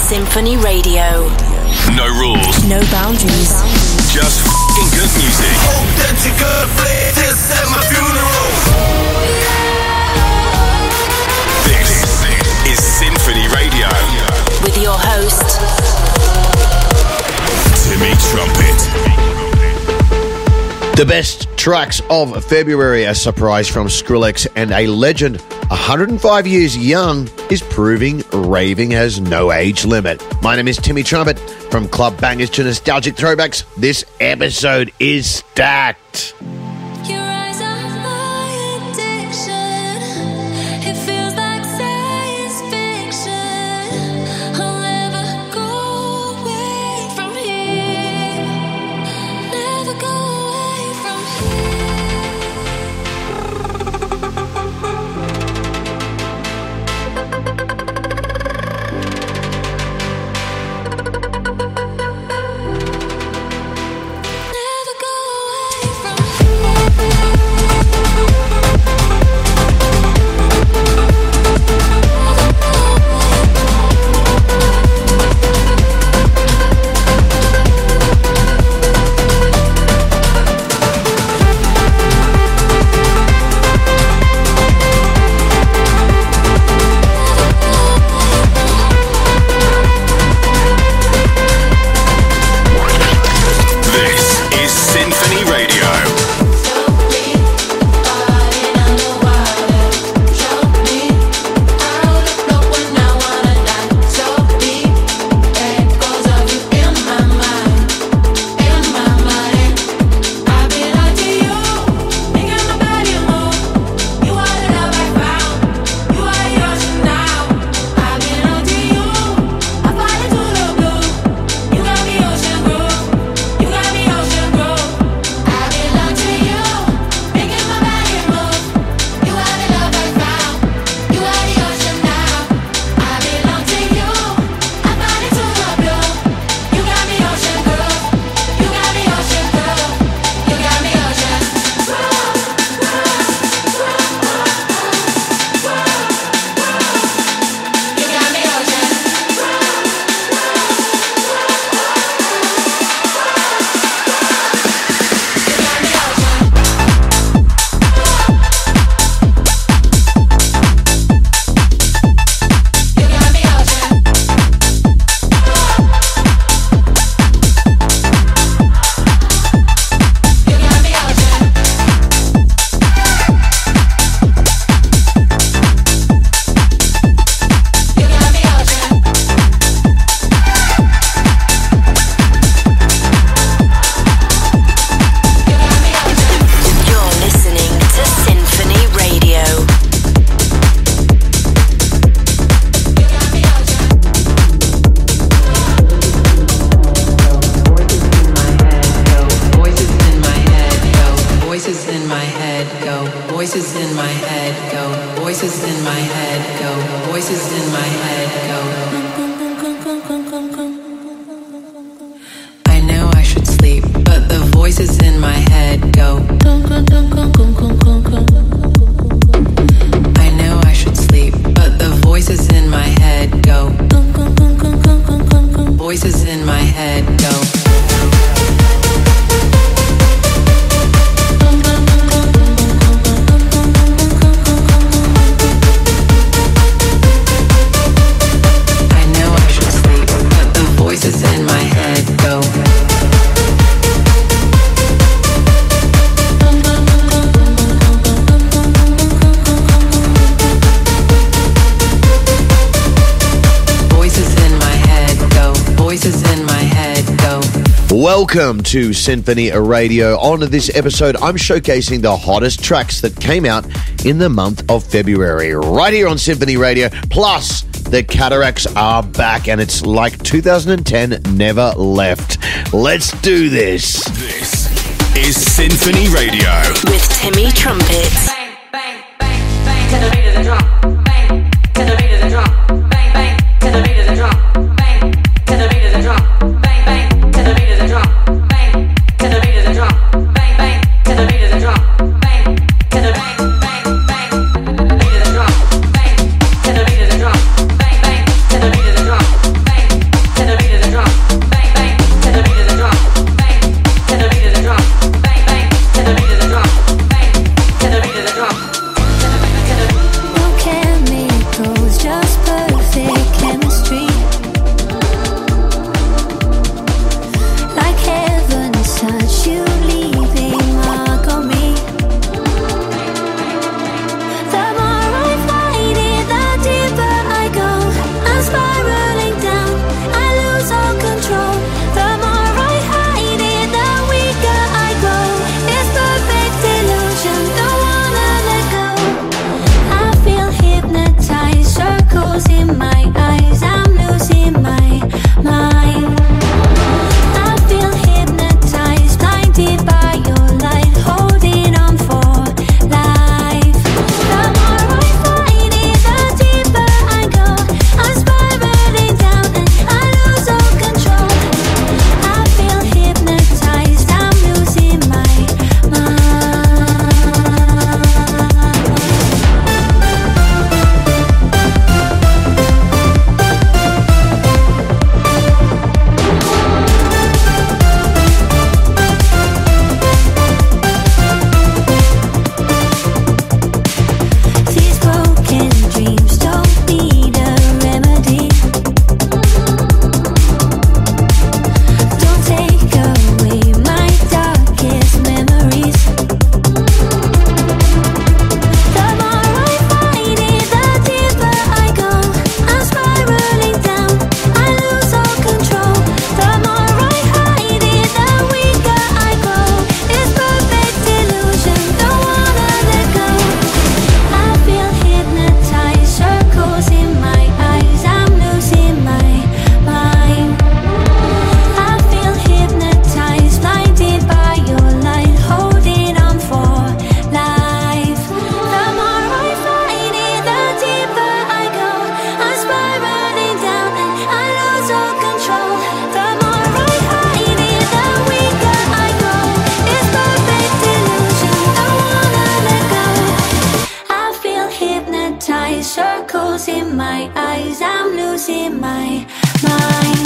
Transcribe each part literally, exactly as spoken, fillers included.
Symphony Radio. No rules. No boundaries. Just f***ing good music. Hope that you could play this at my funeral. This is Symphony Radio. With your host, Timmy Trumpet. The best tracks of February, a surprise from Skrillex, and a legend, one hundred five years young, is proving raving has no age limit. My name is Timmy Trumpet. From club bangers to nostalgic throwbacks, this episode is stacked. Welcome to Symphony Radio. On this episode, I'm showcasing the hottest tracks that came out in the month of February, right here on Symphony Radio. Plus, the Cataracts are back, and it's like two thousand ten never left. Let's do this. This is Symphony Radio with Timmy Trumpet. Bang, bang, bang, bang, to the beat of the drum. Bang, to the beat of the drum. Bang, bang, to the beat of the drum. Bang, to the beat of the drum. Bang, bang, to the beat of the drum. Bang, to the beat of the drum. Bang, bang, to the beat of the drum. Bang, to the bang, bang, bang, beat of the drum. Bang, to the beat of the drum. Bang, bang, to the beat of the drum. Bang, my mind.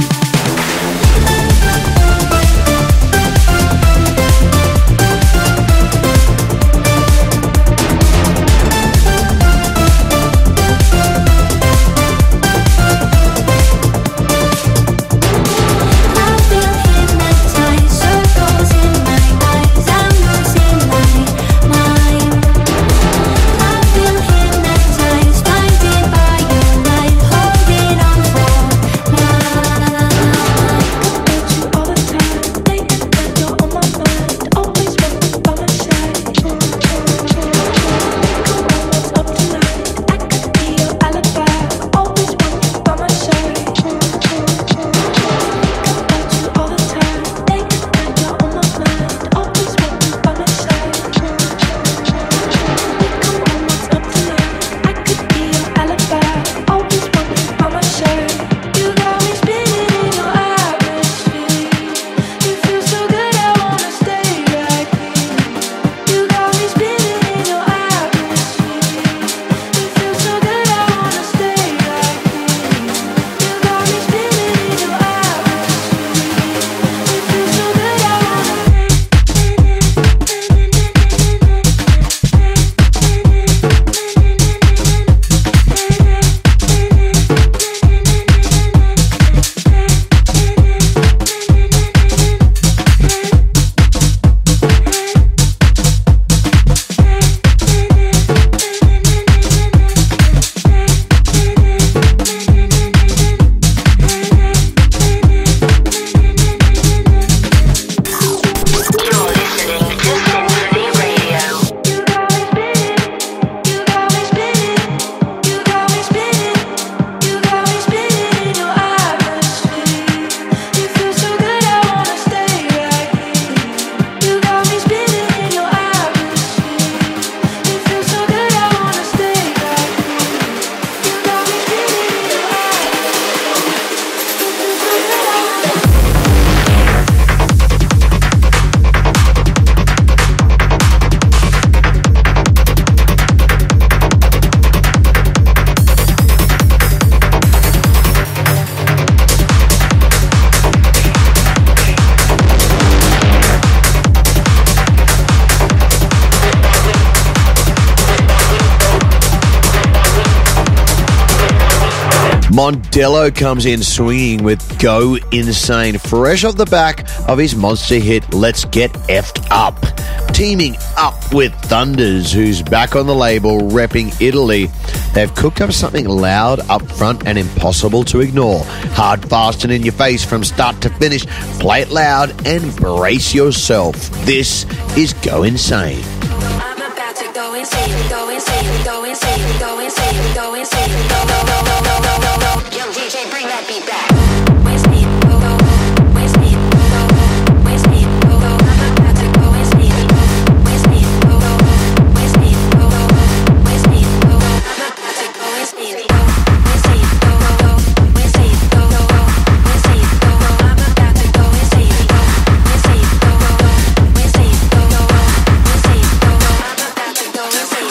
Mondello comes in swinging with Go Insane, fresh off the back of his monster hit Let's Get Effed Up. Teaming up with Thunders, who's back on the label repping Italy. They've cooked up something loud, up front, and impossible to ignore. Hard, fast, and in your face from start to finish. Play it loud and brace yourself. This is Go Insane. I'm about to go insane, go insane, go insane, go insane, go insane, go, go, go, go, go, go, go, go. Yo, D J, bring that beat back. Insane, go, go, insane, go, go, insane, go, go. I'm about to go insane, insane, go, go, insane, go, go, insane, go, go. I'm about to go insane, go, insane, go, go, go, insane, go, go, go, insane, go, go. I'm about to go insane, go, insane, go, go, go, insane, go, go, go, insane, go, go. I'm about to go insane.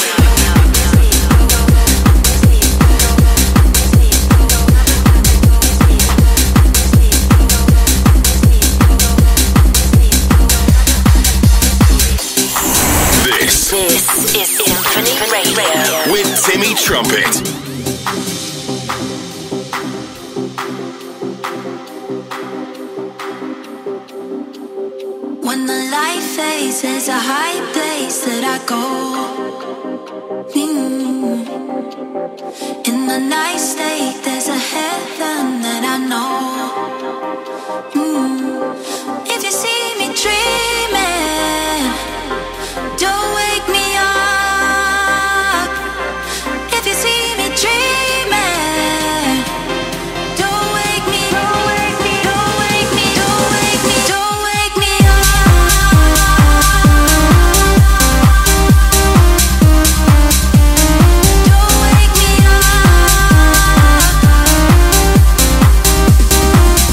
This This is Symphony Radio. with Timmy Trumpet. When the light fades, there's a high place that I go. Mm. In the night state, there's a heaven that I know. Mm. If you see me dreaming, don't wake me up. If you see me dreaming, don't wake me, don't wake me, don't wake me, don't wake me, don't wake me up. Don't wake me up.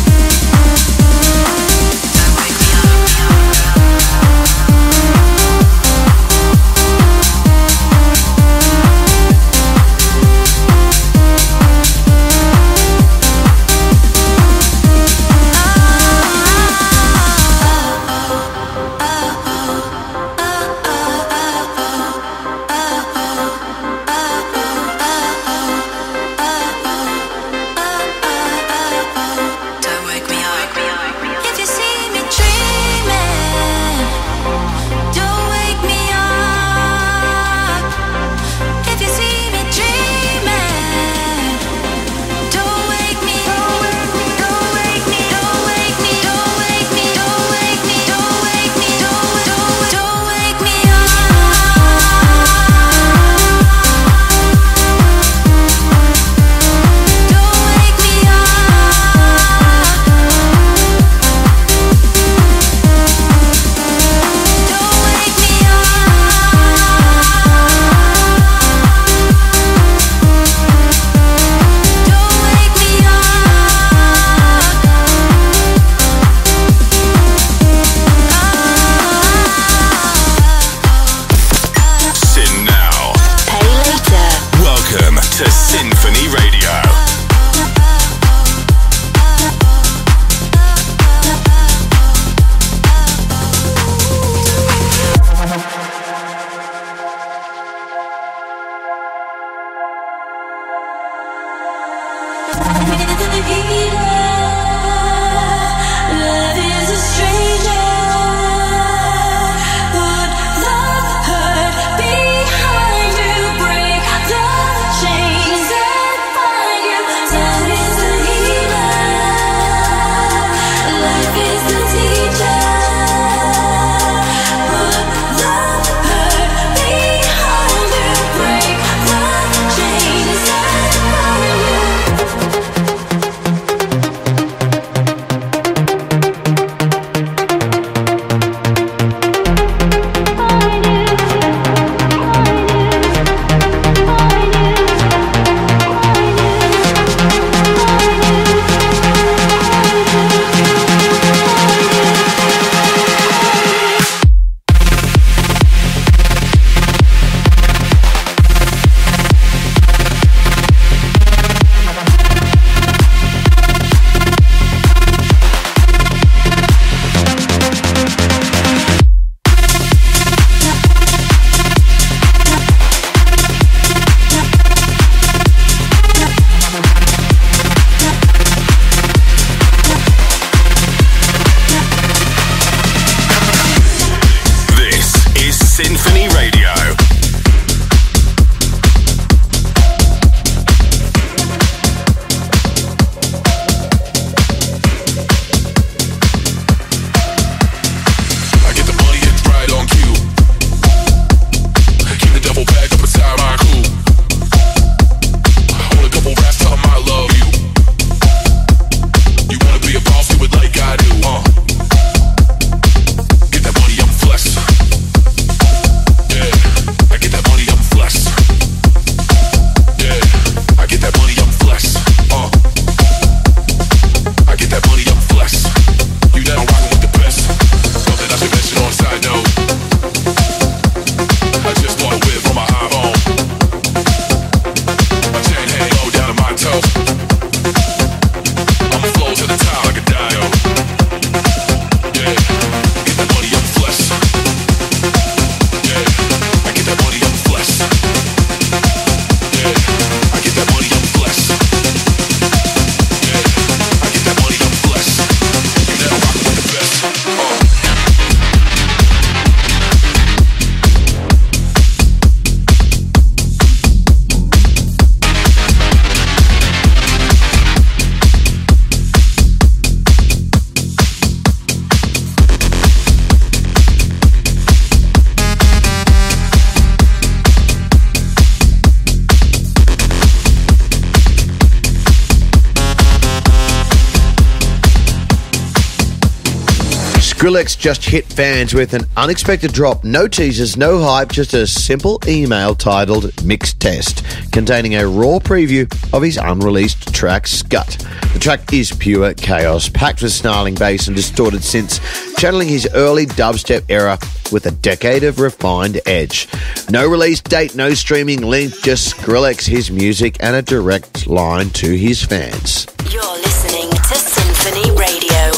Skrillex just hit fans with an unexpected drop. No teasers, no hype, just a simple email titled Mixed Test, containing a raw preview of his unreleased track, Scut. The track is pure chaos, packed with snarling bass and distorted synths, channeling his early dubstep era with a decade of refined edge. No release date, no streaming link, just Skrillex, his music, and a direct line to his fans. You're listening to Symphony Radio.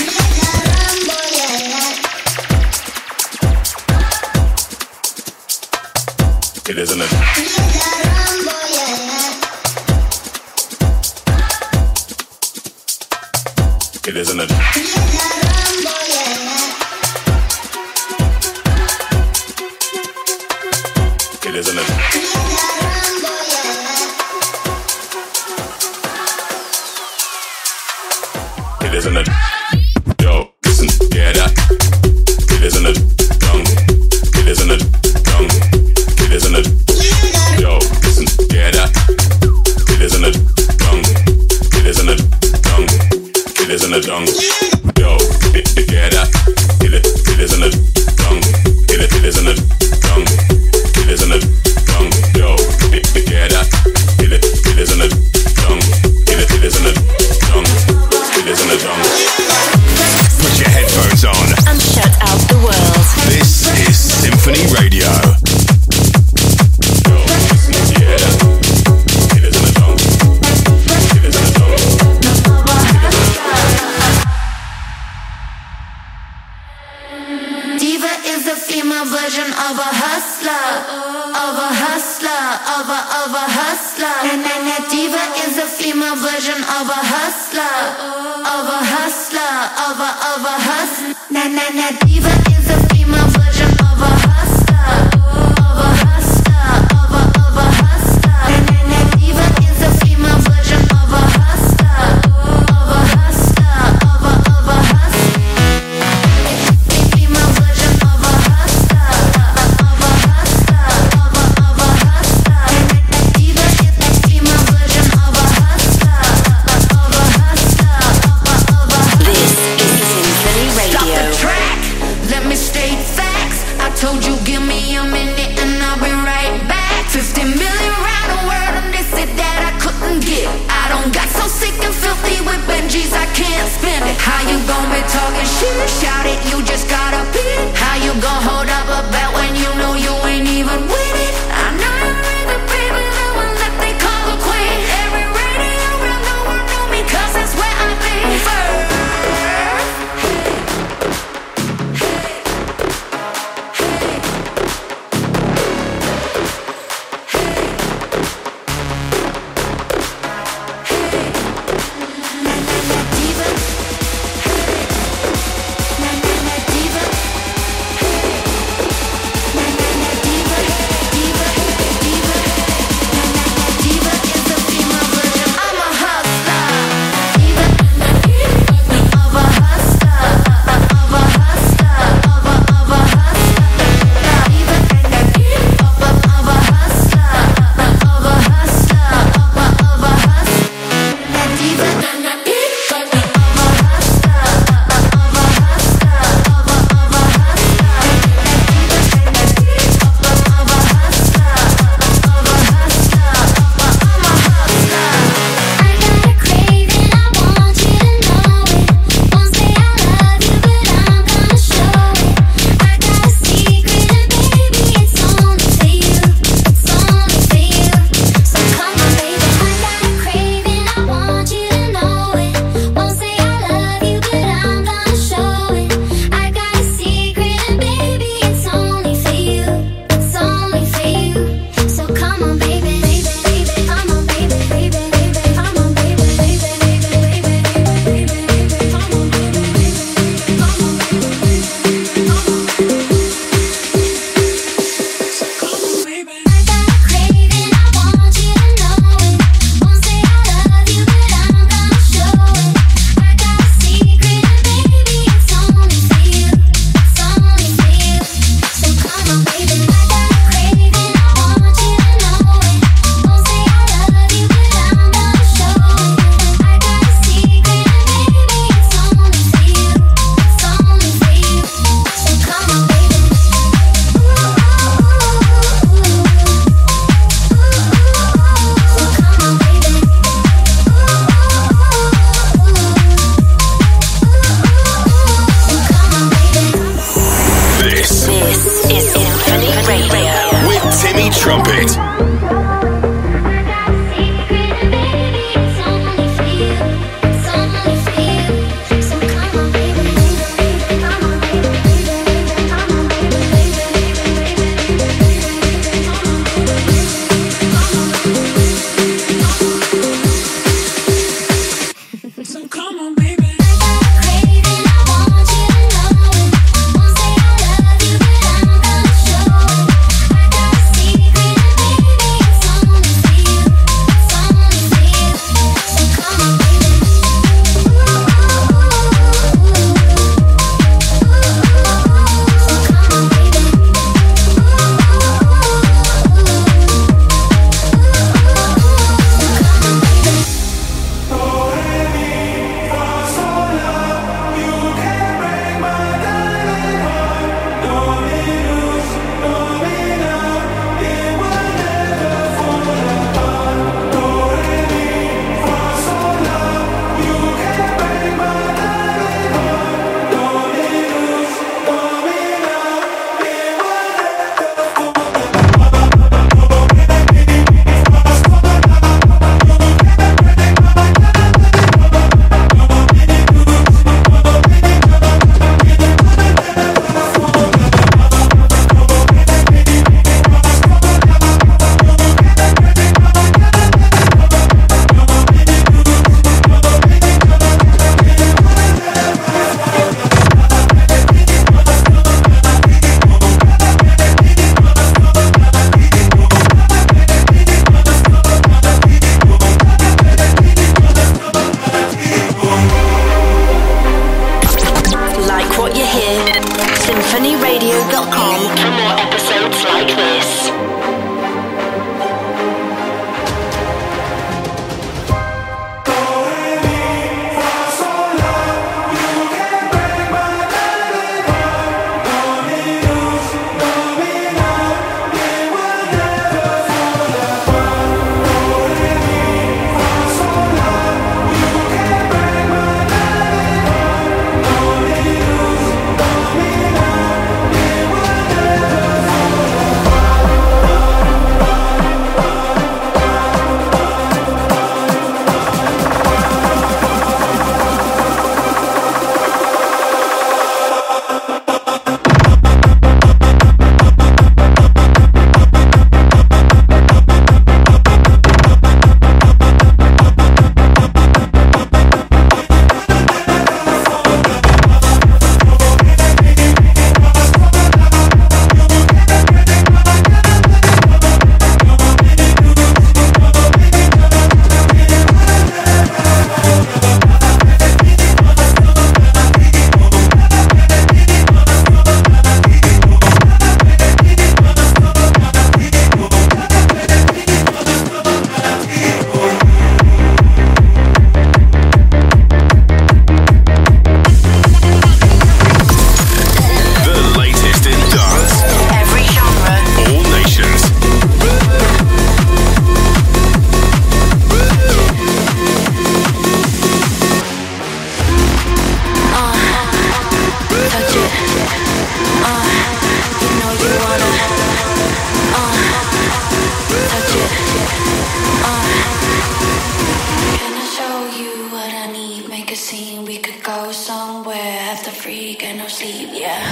It isn't a. It isn't a. It isn't a. It isn't a. Yo, listen, yeah, that. It isn't a. Dung. It isn't a. Dung. It isn't a. Yo, listen, yeah, that. It isn't a. Dung. It isn't a. Dung. It isn't a. Dung. Yo, it, it, yeah, that. It, it isn't a. Dung. It, it isn't a. Dung. It isn't a. Dung. Yo, it, it, yeah, that. It, it isn't a. Dung. It, it isn't a. Dung. It isn't a. Dung. Put your headphones on And shut out the world. This is Symphony Radio. Yo, listen, yeah, that. It isn't a dung. It isn't a dung. Diva is a female version of a hustler, of a hustler, of a of a hustler. And then that diva is a female version of a hustler, of a hustler, of a of a hustler. Na na na, diva is a female version of a hustler, of a hustler, of a of a hustler. Na na na, diva is a female version of a hustler, of a hustler, of a of a hustler. Female version of a hustler, of a hustler, of a of a hustler. Diva is a female version of a hustler, of a hustler, of a of a hustler. This is Symphony Stop Radio. the track. Let me state facts. I told you give me a minute and I'll be right back. Fifty million round the world and they said that I couldn't get. I don't got so sick and filthy with Benjis I can't spend it. How you gon' be talking shit? Shout it, you just gotta beat. How you gon' hold up a bet when you know you ain't even with it? I know you read the paper, the one that they call the queen. Every radio around the world know me 'cause that's where I've been first. Diva. could go somewhere, have the freak and no sleep, yeah.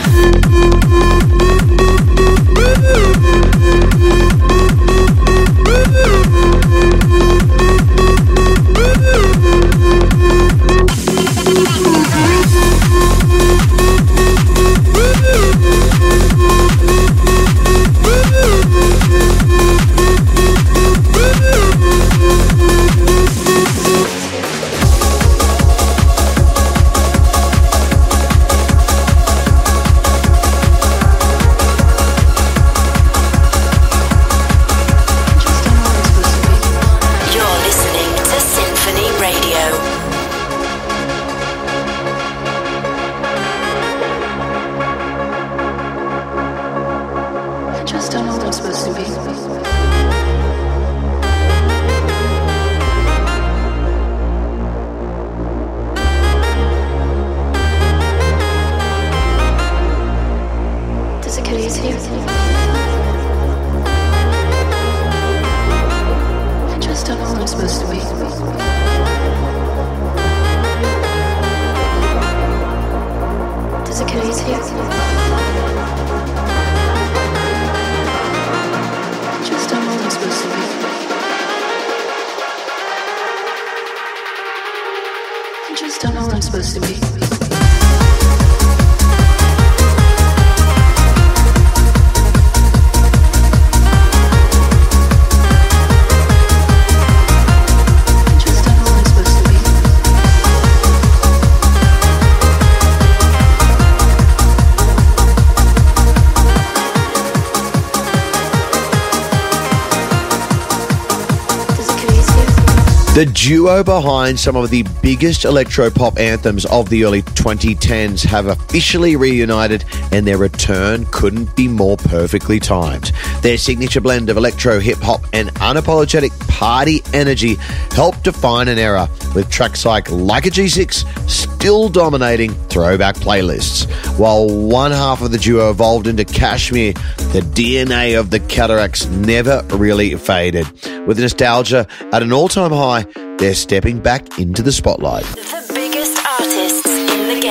The duo behind some of the biggest electropop anthems of the early twenty tens have officially reunited, and their return couldn't be more perfectly timed. Their signature blend of electro, hip-hop and unapologetic party energy helped define an era, with tracks like Like a G six still dominating throwback playlists. While one half of the duo evolved into Kashmir, the D N A of the Cataracts never really faded. With nostalgia at an all-time high, they're stepping back into the spotlight. The biggest artists in the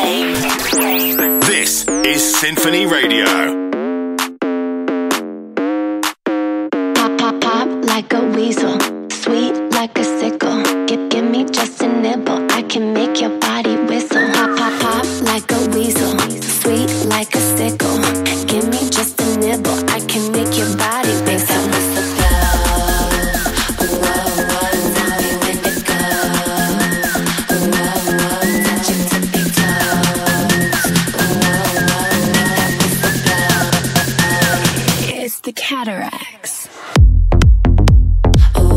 game. This is Symphony Radio. Pop, pop, pop like a weasel, sweet like a sickle. Give, give me just a nibble, I can make your body whistle. Pop, pop, pop like a weasel, sweet like a sickle. Give me just a nibble, I can make your body whistle. The Cataracts. Oh,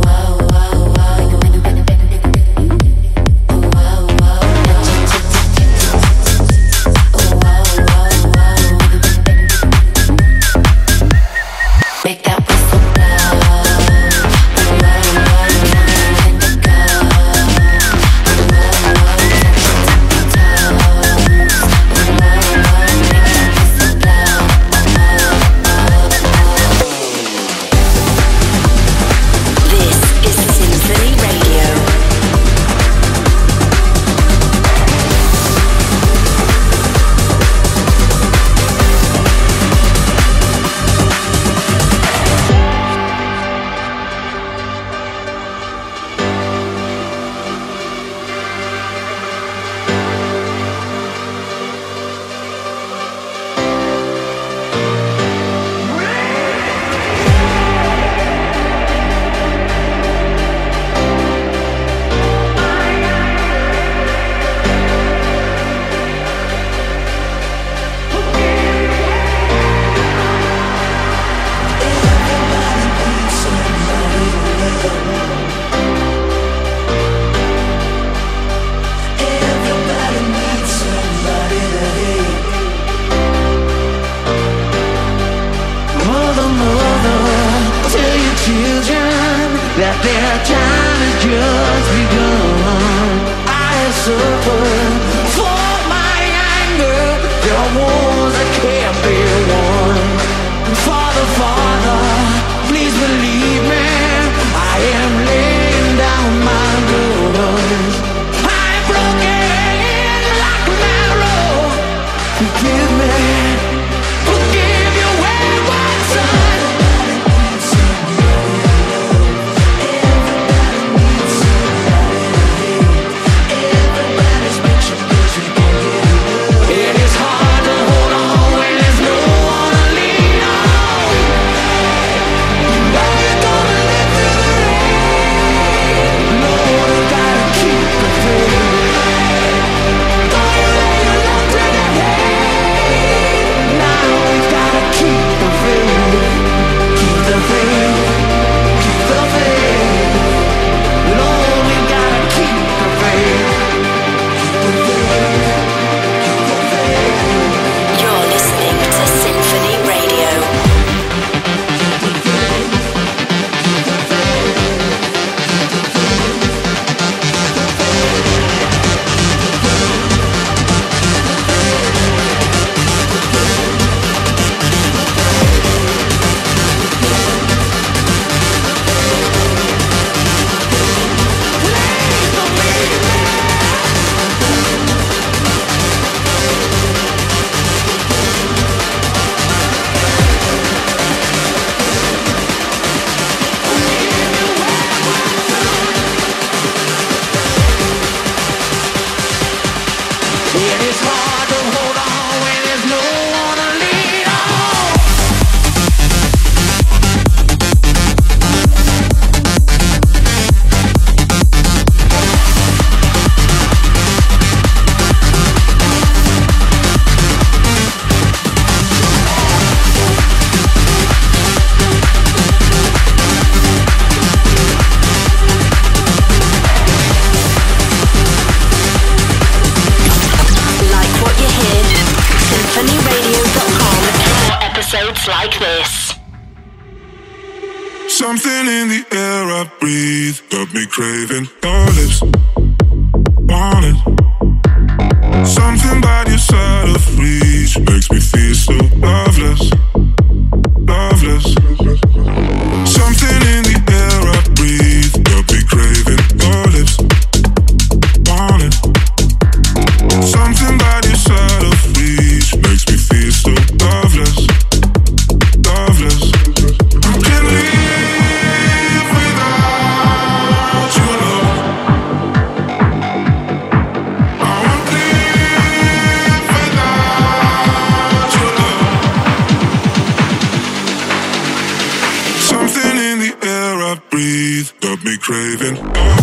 episodes like this. Something in the air I breathe got me craving your lips, want it. Something about your side of reach makes me feel so loveless, loveless. Something in the air I breathe got me craving your lips, want it. Something about your side of reach makes me feel so loveless, loveless. I can't live without your love. I won't live without your love. Something in the air I breathe got me craving love.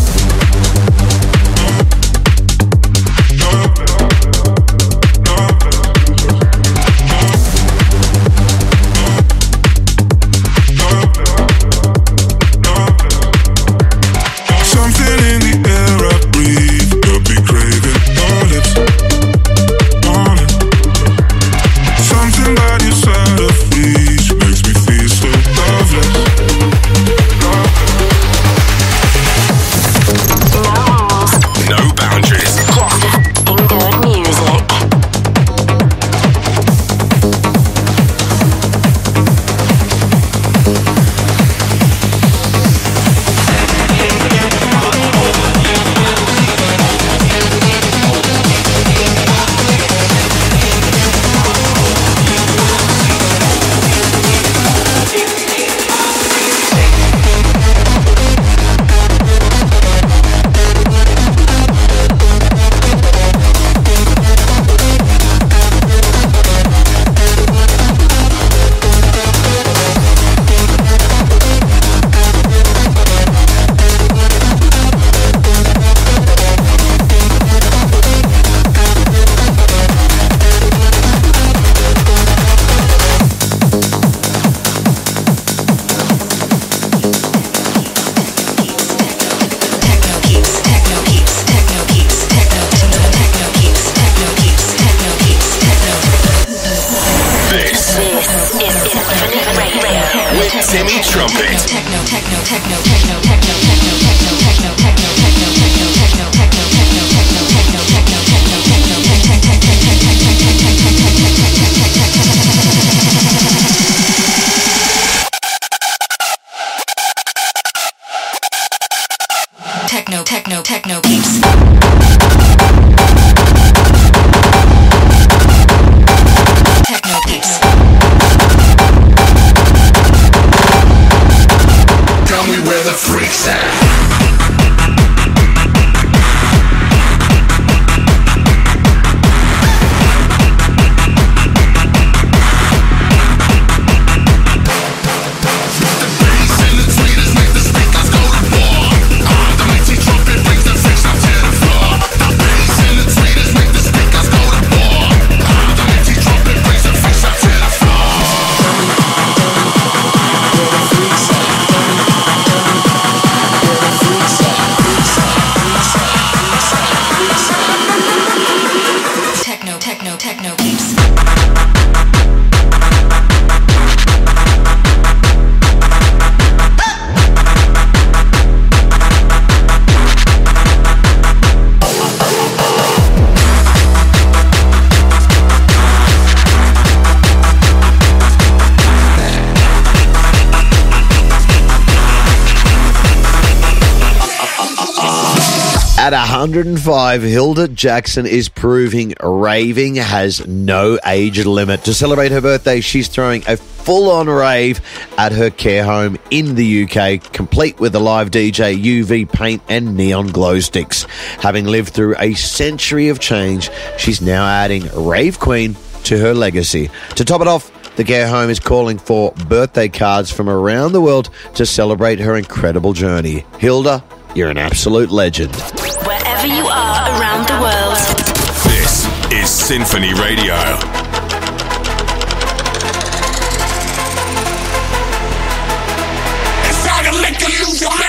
At one hundred five, Hilda Jackson is proving raving has no age limit. To celebrate her birthday, she's throwing a full-on rave at her care home in the U K, complete with a live D J, U V paint and neon glow sticks. Having lived through a century of change, she's now adding Rave Queen to her legacy. To top it off, the care home is calling for birthday cards from around the world to celebrate her incredible journey. Hilda, you're an absolute legend. Wherever you are around the world, This is Symphony Radio. It's time to make you lose your mind.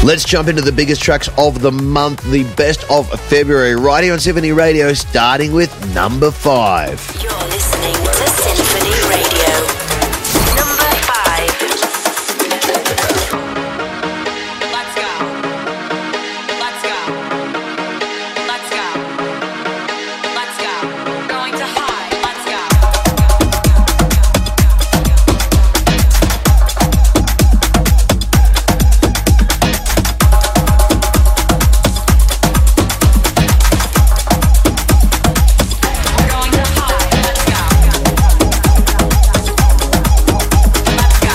Let's jump into the biggest tracks of the month, the best of February, right here on Symphony Radio, starting with number five. You're listening to Symphony Radio. Number five. Let's go. Let's go. Let's go. Let's go. Going to high. Let's go. We're going to high. Let's go. Let's go.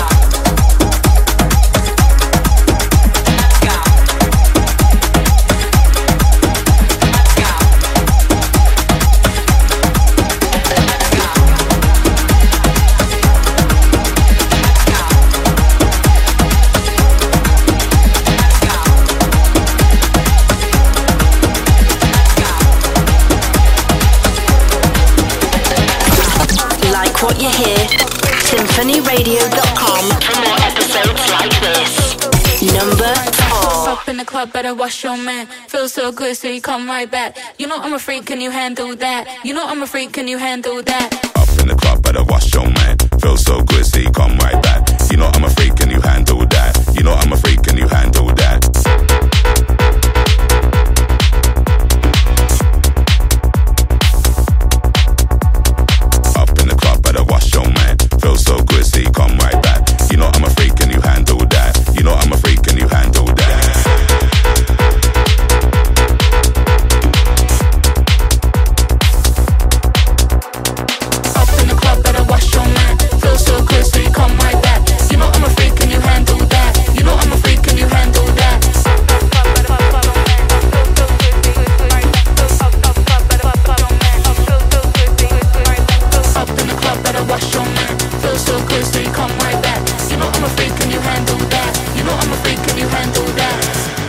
Let's go. Let's go. Like what you hear? symphony radio dot com for more episodes like this. Number four. Up in the club, better wash your man. Feels so good, so you come right back. You know I'm a freak, can you handle that? You know I'm a freak, can you handle that? Up in the club, better wash your man. Feel so good, see, come right back. You know I'm a freak, and you handle that. You know I'm a freak, and you handle that. Up in the club, better wash your man. Feel so good, see, come right back. You know I'm a freak, and you handle that. You know I'm a freak, and you handle that. Up in the club, better wash your man. Feels so good, so you come right back. You know I'm a freak, can you handle that? You know I'm a freak, can you handle that? Up in the club, better wash your man. Feels so good, so you come right back. You know I'm a freak, can you handle that? You know I'm a freak, can you handle that?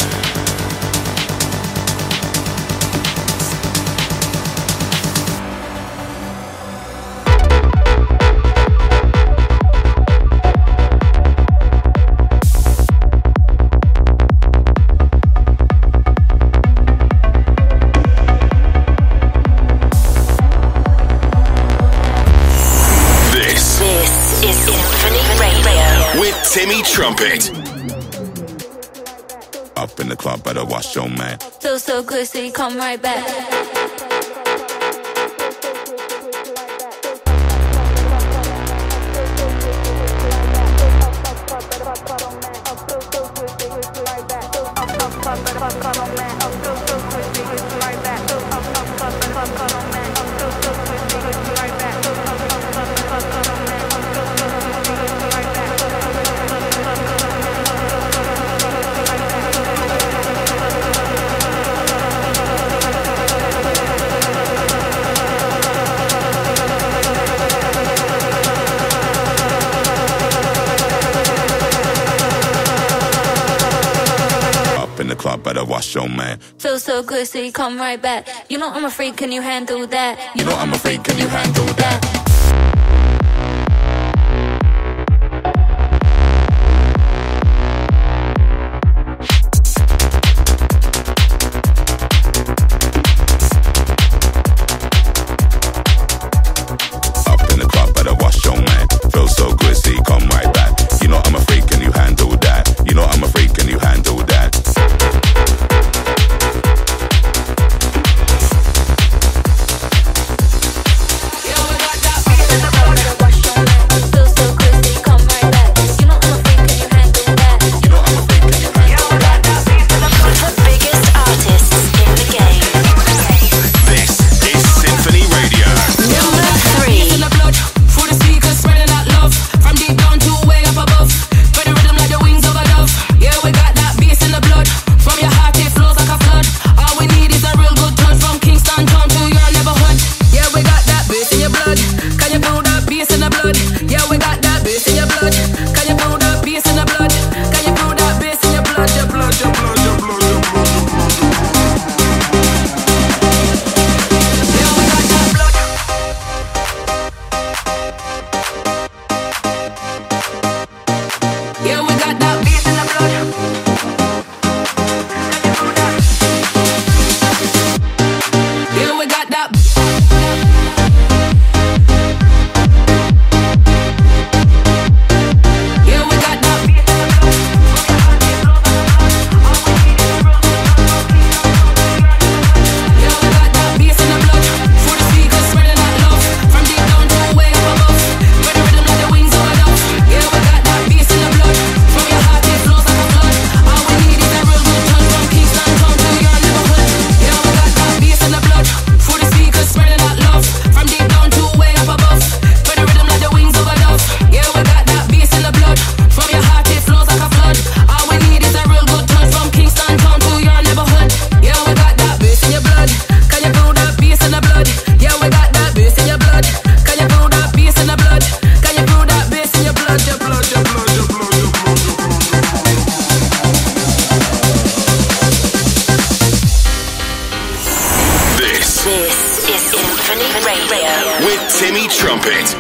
This This is Symphony Radio. with Timmy Trumpet. Up in the club, better wash your man. Feels so good, so you come right back. Up in the club, better wash your man. Feels so good, so you come right back. You know I'm a freak, can you handle that? You know I'm a freak, can you handle that? Up in the club, better wash your man. Feel so good, see, come right back. You know I'm a freak, and you handle that. You know I'm a freak, and you handle that. Yeah. D Trumpet.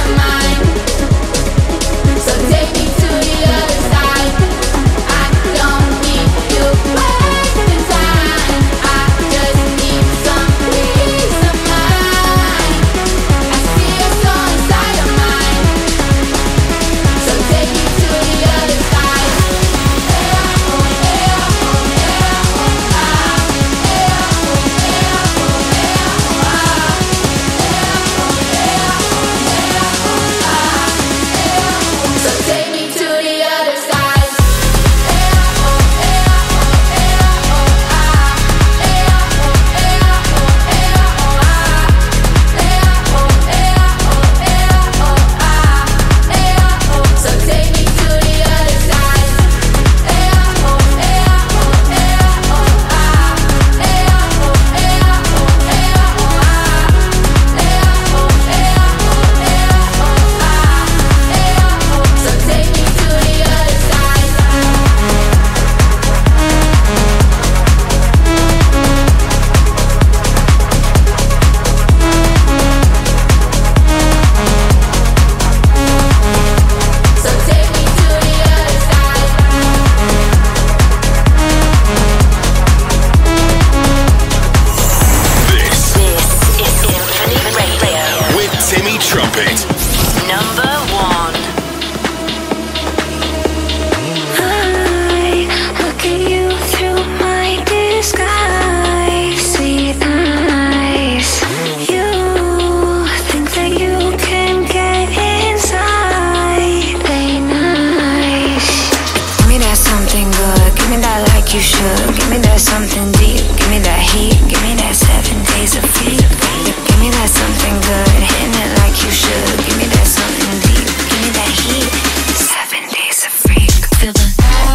Don't Number one. I look at you through my disguise, see the eyes. You think that you can get inside, they nice. Give me that something good, give me that like you should. Give me that something deep, give me that heat. Give me that seven days of freak. Give me that something good, hitting it like you should. Give me that something deep, give me that heat. Seven days of freak. Feel the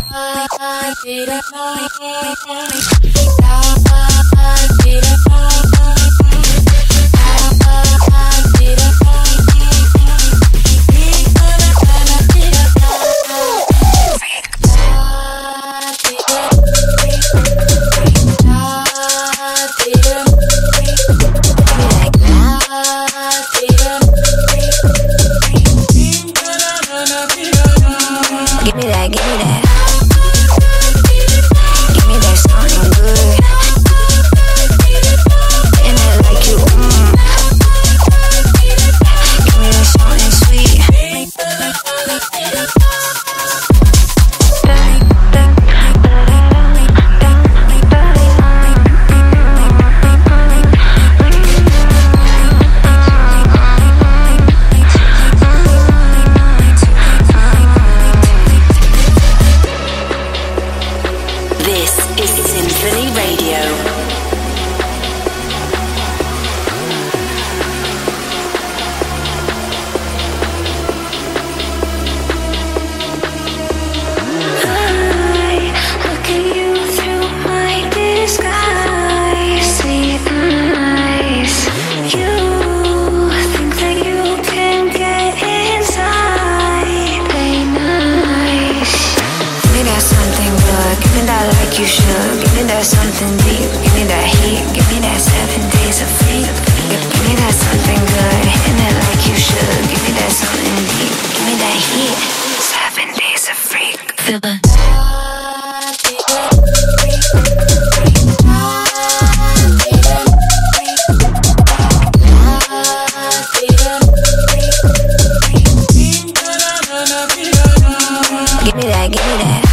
Give me that, give me that. Give me that something good. And it like you, mm. Give me that something sweet. This is Symphony Radio. I look at you through my disguise, see the eyes. You think that you can get inside, they nice. Give me that something good, give me that like you should. Give me that something deep, give me that heat. Give me that seven days of freak. Give, give me that something good, hitting it like you should. Give me that something deep, give me that heat. Seven days of freak. Feel the Give me that, give me that.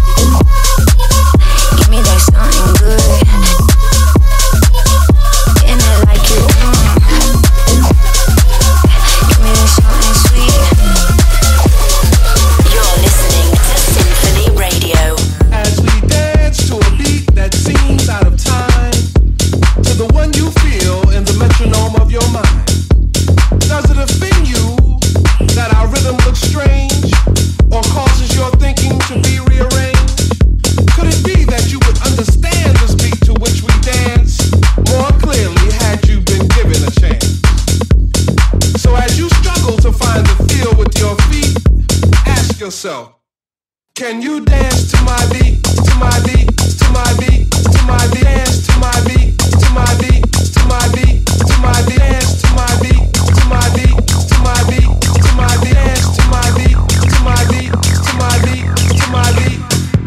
Give me that something good. And it like you, mm. Give me that something sweet. You're listening to Symphony Radio. As we dance to a beat that seems out of time, to the one you feel in the metronome of your mind. Does it offend you that our rhythm looks strange, or causes your thinking to be rearranged? Could it be that you would understand this beat to which we dance more clearly had you been given a chance? So as you struggle to find the feel with your feet, ask yourself, can you dance to my beat, to my beat, to my beat, to my beat, dance to my beat, to my beat, to my beat, to my beat, dance to my beat, to my beat, to my beat, to my beat, dance to my beat, to my beat, to my beat, to my beat.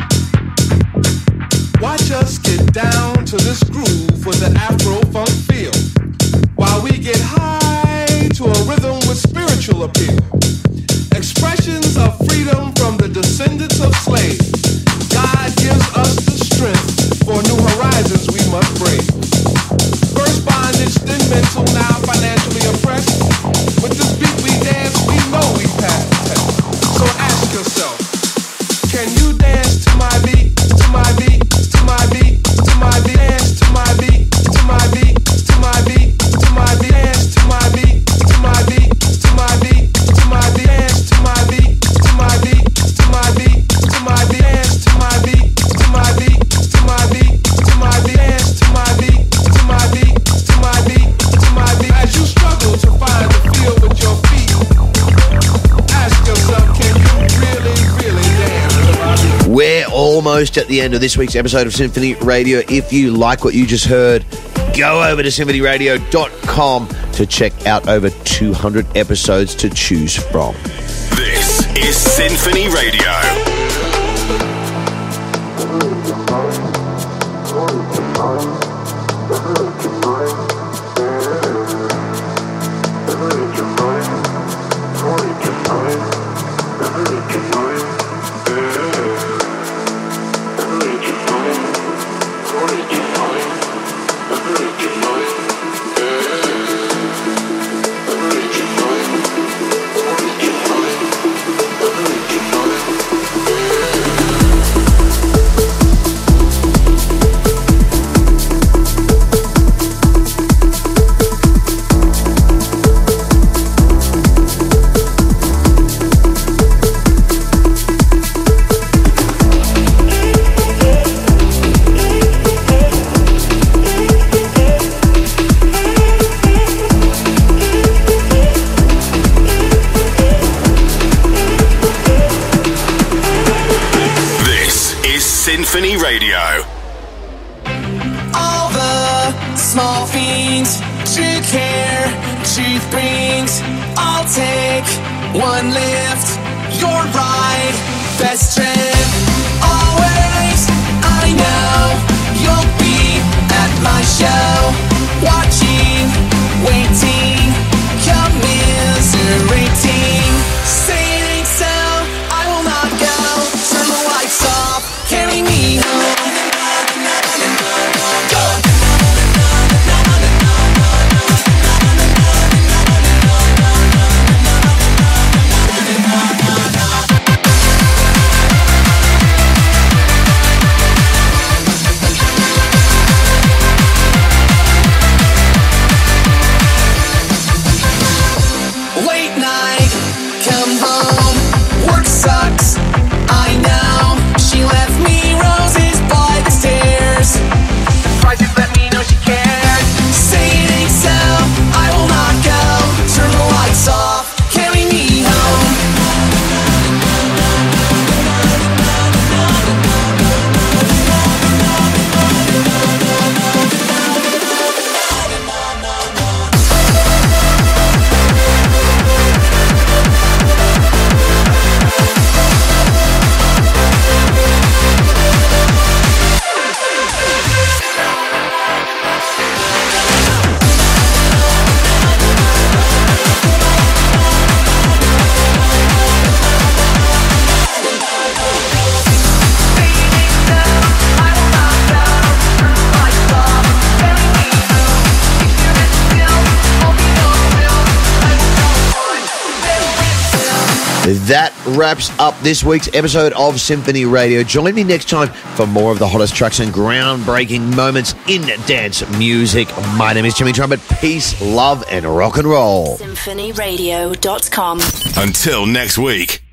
Watch us get down to this groove with an Afro-funk feel, while we get high to a rhythm with spiritual appeal. Expressions of freedom from the descendants of slaves. God gives us the strength for new horizons we must brave. First bondage, then mental, now financially oppressed. With this beat we dance, we know we pass test. So ask yourself, can you dance to my beat, to my beat, to my beat, to my beat, dance to my beat, to my beat, to my beat, to my beat, dance to my beat, to my beat, to my beat, to my beat, dance to my beat, to my beat, to my beat, to my beat, dance to my beat, to my beat, to my beat, to my beat, dance to my beat, to my beat, to my beat, to my beat. As you struggle to find the feel with your feet, ask yourself, can you really, really dance to my beat? We're almost at the end of this week's episode of Symphony Radio. If you like what you just heard, go over to symphony radio dot com to check out over two hundred episodes to choose from. This is Symphony Radio. Symphony Radio. All the small things true care, truth brings. I'll take one lift, your ride, best trip. Always, I know you'll be at my show, watching, waiting, commiserating. Saying so, I will not go. Turn the lights off, carry me home. Late night, come home, work sucks, I know. She left me roses by the stairs. Surprised you let me know she cared. Say it ain't so, I will not go. Turn the lights off, carry me home. That wraps up this week's episode of Symphony Radio. Join me next time for more of the hottest tracks and groundbreaking moments in dance music. My name is Jimmy Trumpet. Peace, love, and rock and roll. symphony radio dot com. Until next week.